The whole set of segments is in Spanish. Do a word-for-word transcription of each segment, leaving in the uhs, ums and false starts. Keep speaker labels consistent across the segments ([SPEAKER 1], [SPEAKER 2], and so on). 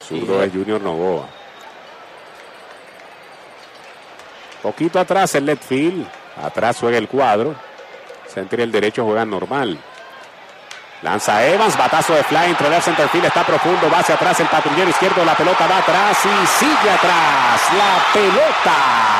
[SPEAKER 1] zurdo es Junior Novoa. Poquito atrás el left field. Atrás juega el cuadro. Center y el derecho juegan normal. Lanza Evans, batazo de fly entre left center field, está profundo, va hacia atrás el patrullero izquierdo, la pelota va atrás y sigue atrás. La pelota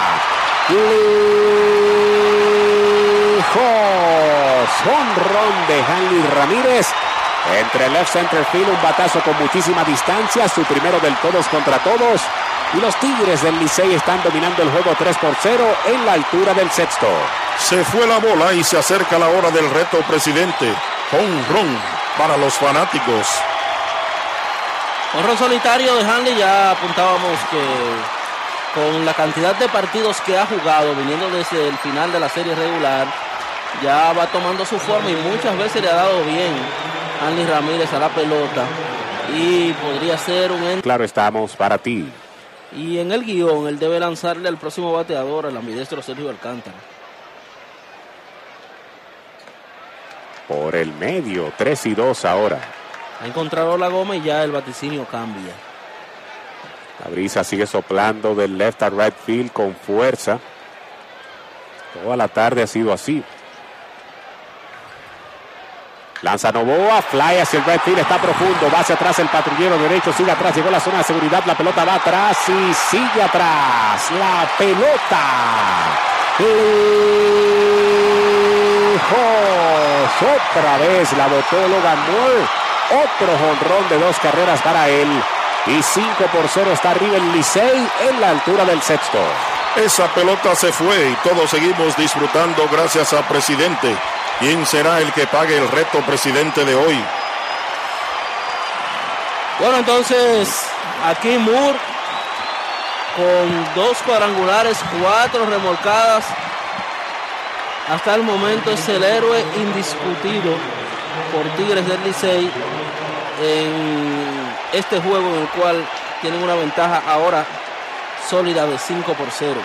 [SPEAKER 1] lejos. Jonrón de Hanley Ramírez. Entre left center field, un batazo con muchísima distancia, su primero del todos contra todos. Y los Tigres del Licey están dominando el juego tres por cero en la altura del sexto.
[SPEAKER 2] Se fue la bola y se acerca la hora del reto, presidente. Jonrón para los fanáticos.
[SPEAKER 3] Jonrón solitario de Hanley. Ya apuntábamos que con la cantidad de partidos que ha jugado, viniendo desde el final de la serie regular, ya va tomando su forma y muchas veces le ha dado bien Hanley Ramírez a la pelota. Y podría ser un...
[SPEAKER 1] Claro, estamos para ti.
[SPEAKER 3] Y en el guión, él debe lanzarle al próximo bateador, al ambidestro Sergio Alcántara.
[SPEAKER 1] Por el medio, tres y dos ahora.
[SPEAKER 3] Ha encontrado la goma y ya el vaticinio cambia.
[SPEAKER 1] La brisa sigue soplando del left a right field con fuerza. Toda la tarde ha sido así. Lanza Novoa, fly hacia el right field, está profundo, va hacia atrás el patrullero derecho, sigue atrás, llegó a la zona de seguridad, la pelota va atrás y sigue atrás. La pelota lejos. Otra vez la botó Logan Moore. Otro jonrón de dos carreras para él. Y cinco por cero está arriba el Licey en la altura del sexto.
[SPEAKER 2] Esa pelota se fue y todos seguimos disfrutando gracias a Presidente. ¿Quién será el que pague el reto, presidente, de hoy?
[SPEAKER 3] Bueno, entonces aquí Moore con dos cuadrangulares, cuatro remolcadas. Hasta el momento es el héroe indiscutido por Tigres del Licey en este juego, en el cual tienen una ventaja ahora sólida de cinco por cero.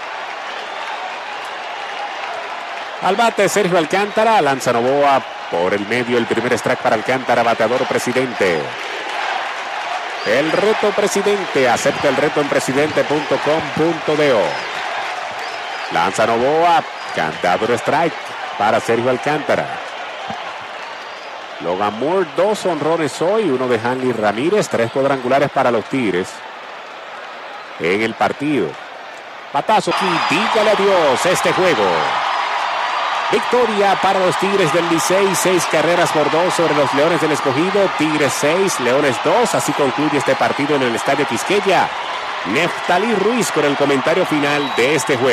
[SPEAKER 1] Al bate Sergio Alcántara, lanza Novoa por el medio, el primer strike para Alcántara, bateador presidente. El reto presidente, acepta el reto en presidente punto com punto do. Lanza Novoa, cantador strike para Sergio Alcántara. Logan Moore, dos honrones hoy, uno de Hanley Ramírez, tres cuadrangulares para los Tigres en el partido. Batazo aquí, dígale adiós este juego. Victoria para los Tigres del Licey, seis carreras por dos sobre los Leones del Escogido. Tigres seis, Leones dos. Así concluye este partido en el Estadio Quisqueya. Neftalí Ruiz con el comentario final de este juego.